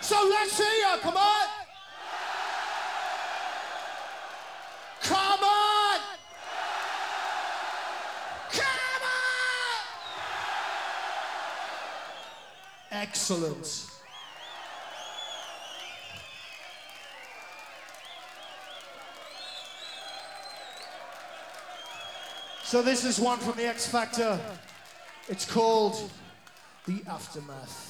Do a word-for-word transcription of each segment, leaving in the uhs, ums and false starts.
So let's hear ya, come on! Come on! Come on! Excellent. So this is one from the X Factor. It's called The Aftermath.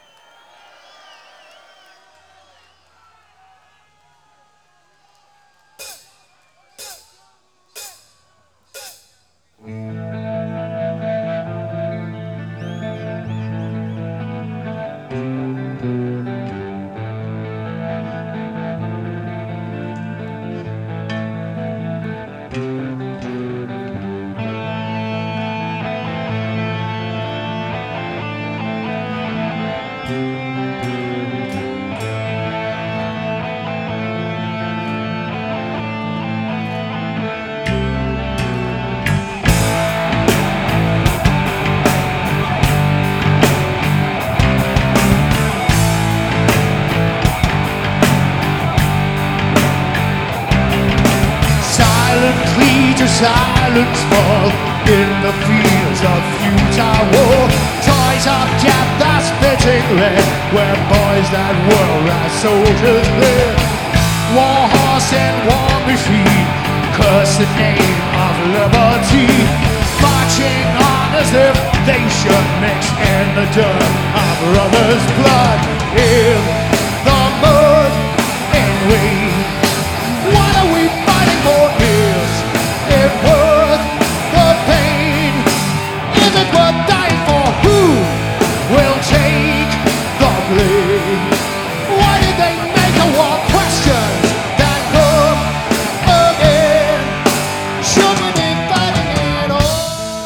Silence fall in the fields of futile war. Toys of death are spitting red, where boys that were as soldiers live. War horse and war machine curse the name of liberty, marching on as if they should mix in the dirt of brothers' blood. In the mud and rain, what are we fighting for? Is it worth the pain? Is it worth dying for? Who will take the blame? Why did they make a war? Questions that come again. Should we be fighting at all?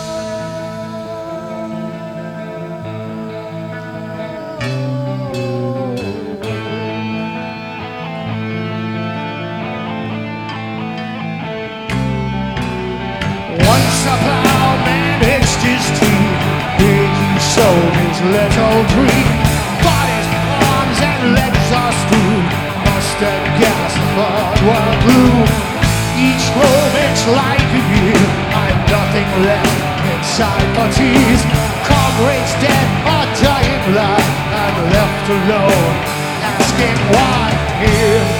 Once a plowman hitched his teeth, big he sowed his little dream. But his arms and legs are screwed, mustard gas and blood were blue. Each moment's like a year, I've nothing left inside my tears. Comrades dead or dying blind, I'm left alone, asking why here.